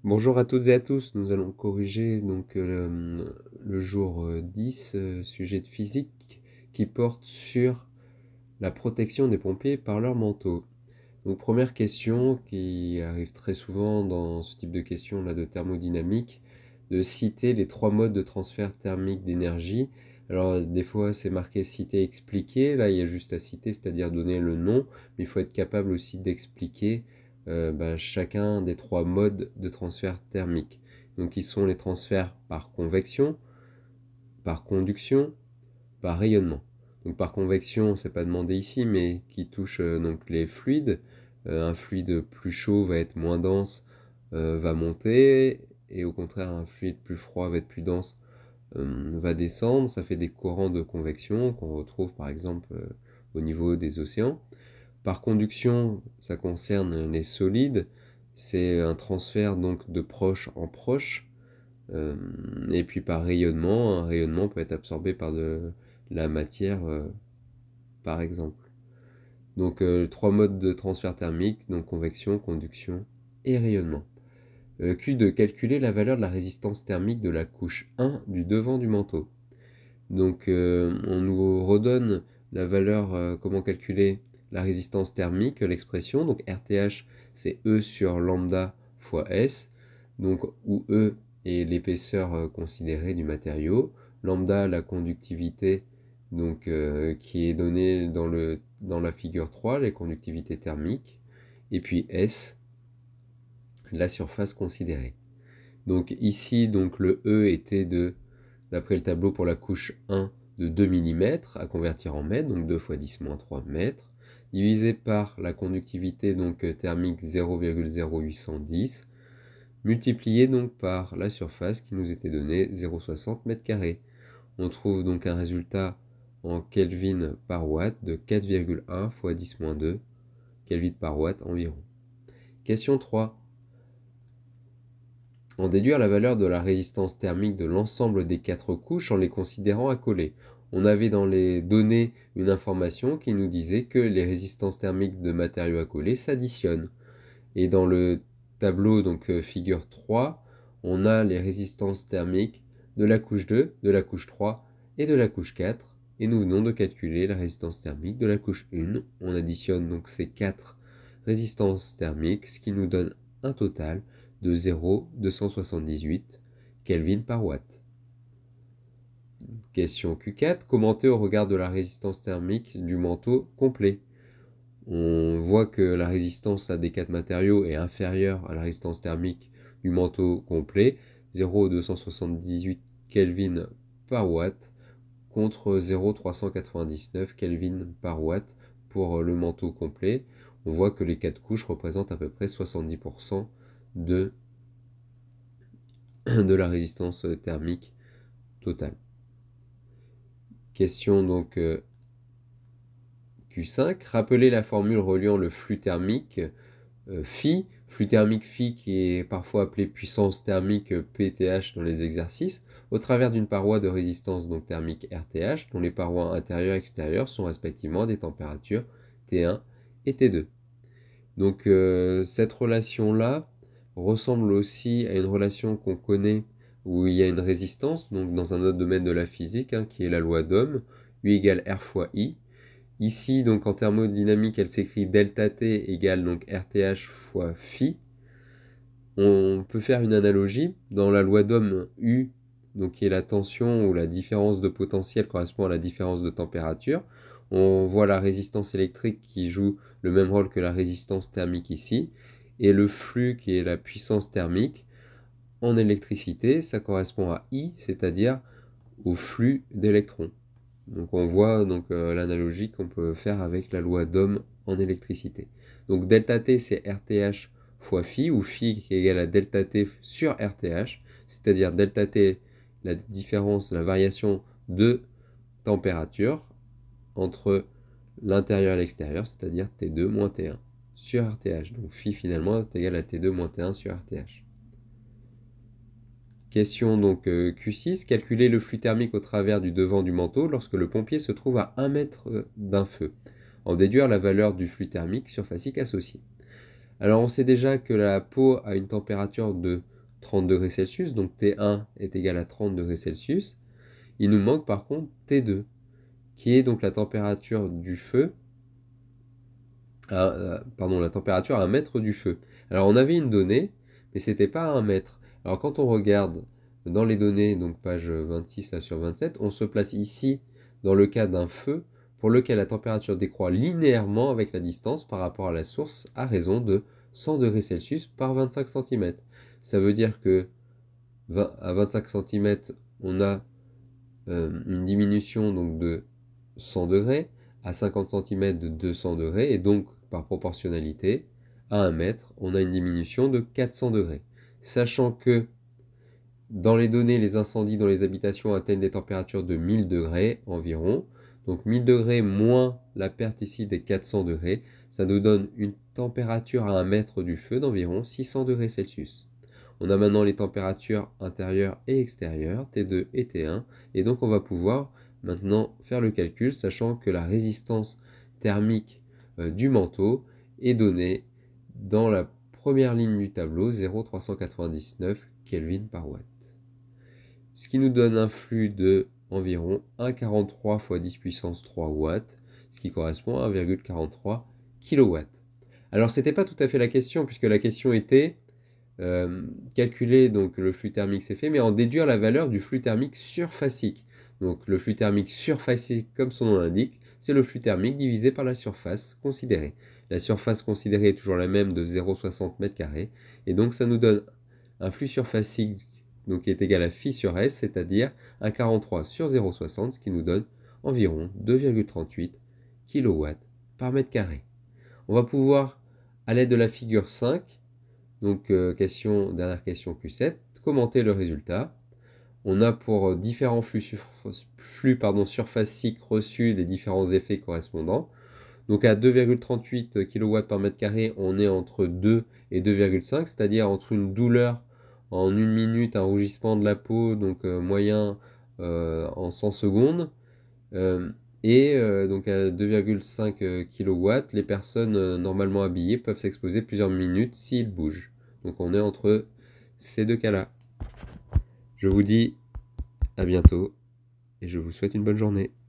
Bonjour à toutes et à tous, nous allons corriger donc le jour 10, sujet de physique qui porte sur la protection des pompiers par leur manteau. Donc première question qui arrive très souvent dans ce type de questions là de thermodynamique, de citer les trois modes de transfert thermique d'énergie. Alors des fois c'est marqué citer expliquer, là il y a juste à citer, c'est-à-dire donner le nom, mais il faut être capable aussi d'expliquer chacun des trois modes de transfert thermique. Donc ils sont les transferts par convection, par conduction, par rayonnement. Donc par convection, c'est pas demandé ici, mais qui touche donc les fluides. Un fluide plus chaud va être moins dense, va monter, et au contraire un fluide plus froid va être plus dense, va descendre. Ça fait des courants de convection qu'on retrouve par exemple au niveau des océans. Par conduction, ça concerne les solides. C'est un transfert donc de proche en proche. Et puis par rayonnement, un rayonnement peut être absorbé par de la matière, par exemple. Donc trois modes de transfert thermique, donc convection, conduction et rayonnement. Q de calculer la valeur de la résistance thermique de la couche 1 du devant du manteau. Donc on nous redonne la valeur, comment calculer la résistance thermique, l'expression. Donc RTH c'est E sur lambda fois S, donc où E est l'épaisseur considérée du matériau, lambda la conductivité donc qui est donnée dans la figure 3, les conductivités thermiques, et puis S la surface considérée. Donc ici donc le E était d'après le tableau pour la couche 1 de 2 mm à convertir en mètres, donc 2 fois 10-3 mètres, divisé par la conductivité donc thermique 0,0810, multiplié donc par la surface qui nous était donnée 0,60 m². On trouve donc un résultat en Kelvin par watt de 4,1 fois 10-2 Kelvin par watt environ. Question 3. En déduire la valeur de la résistance thermique de l'ensemble des 4 couches en les considérant accolées. On avait dans les données une information qui nous disait que les résistances thermiques de matériaux accolés s'additionnent. Et dans le tableau, donc figure 3, on a les résistances thermiques de la couche 2, de la couche 3 et de la couche 4. Et nous venons de calculer la résistance thermique de la couche 1. On additionne donc ces 4 résistances thermiques, ce qui nous donne un total de 0,278 Kelvin par watt. Question Q4. Commenter au regard de la résistance thermique du manteau complet. On voit que la résistance à des 4 matériaux est inférieure à la résistance thermique du manteau complet, 0,278 Kelvin par watt contre 0,399 Kelvin par watt pour le manteau complet. On voit que les 4 couches représentent à peu près 70% de la résistance thermique totale. Question donc Q5. Rappelez la formule reliant le flux thermique phi, flux thermique phi qui est parfois appelé puissance thermique PTH dans les exercices, au travers d'une paroi de résistance donc thermique RTH dont les parois intérieures et extérieures sont respectivement des températures T1 et T2. Donc cette relation-là ressemble aussi à une relation qu'on connaît où il y a une résistance, donc dans un autre domaine de la physique, qui est la loi d'Ohm, U égale R fois I. Ici, donc en thermodynamique, elle s'écrit delta T égale donc RTH fois phi. On peut faire une analogie. Dans la loi d'Ohm, U, donc qui est la tension ou la différence de potentiel correspond à la différence de température. On voit la résistance électrique qui joue le même rôle que la résistance thermique ici. Et le flux qui est la puissance thermique en électricité, ça correspond à I, c'est-à-dire au flux d'électrons. Donc on voit donc l'analogie qu'on peut faire avec la loi d'Ohm en électricité. Donc delta T c'est RTH fois phi, ou phi qui est égal à delta T sur RTH, c'est-à-dire delta T la différence, la variation de température entre l'intérieur et l'extérieur, c'est-à-dire T2 moins T1 sur RTH. Donc phi finalement est égal à T2 moins T1 sur RTH. Question donc Q6, calculer le flux thermique au travers du devant du manteau lorsque le pompier se trouve à 1 mètre d'un feu. En déduire la valeur du flux thermique surfacique associé. Alors on sait déjà que la peau a une température de 30 degrés Celsius, donc T1 est égal à 30 degrés Celsius. Il nous manque par contre T2, qui est donc la température du feu, la température à 1 mètre du feu. Alors on avait une donnée, mais c'était pas à 1 mètre. Alors quand on regarde dans les données, donc page 26 là sur 27, on se place ici dans le cas d'un feu pour lequel la température décroît linéairement avec la distance par rapport à la source à raison de 100 degrés Celsius par 25 cm. Ça veut dire que à 25 cm, on a une diminution donc de 100 degrés, à 50 cm de 200 degrés, et donc par proportionnalité, à 1 mètre, on a une diminution de 400 degrés. Sachant que dans les données, les incendies dans les habitations atteignent des températures de 1000 degrés environ. Donc 1000 degrés moins la perte ici des 400 degrés, ça nous donne une température à 1 mètre du feu d'environ 600 degrés Celsius. On a maintenant les températures intérieures et extérieures, T2 et T1, et donc on va pouvoir maintenant faire le calcul, sachant que la résistance thermique du manteau est donnée dans la première ligne du tableau, 0,399 Kelvin par watt. Ce qui nous donne un flux de environ 1,43 fois 10 puissance 3 watts, ce qui correspond à 1,43 kW. Alors c'était pas tout à fait la question, puisque la question était calculer donc le flux thermique c'est fait, mais en déduire la valeur du flux thermique surfacique. Donc le flux thermique surfacique, comme son nom l'indique, c'est le flux thermique divisé par la surface considérée. La surface considérée est toujours la même de 0,60 m², et donc ça nous donne un flux surfacique donc, qui est égal à phi sur S, c'est-à-dire 1,43 sur 0,60, ce qui nous donne environ 2,38 kW par mètre carré. On va pouvoir, à l'aide de la figure 5, donc dernière question Q7, commenter le résultat. On a pour différents flux surfaciques reçus les différents effets correspondants. Donc à 2,38 kW par mètre carré, on est entre 2 et 2,5, c'est-à-dire entre une douleur en 1 minute, un rougissement de la peau, donc moyen en 100 secondes, donc à 2,5 kW, les personnes normalement habillées peuvent s'exposer plusieurs minutes s'ils bougent. Donc on est entre ces deux cas-là. Je vous dis à bientôt et je vous souhaite une bonne journée.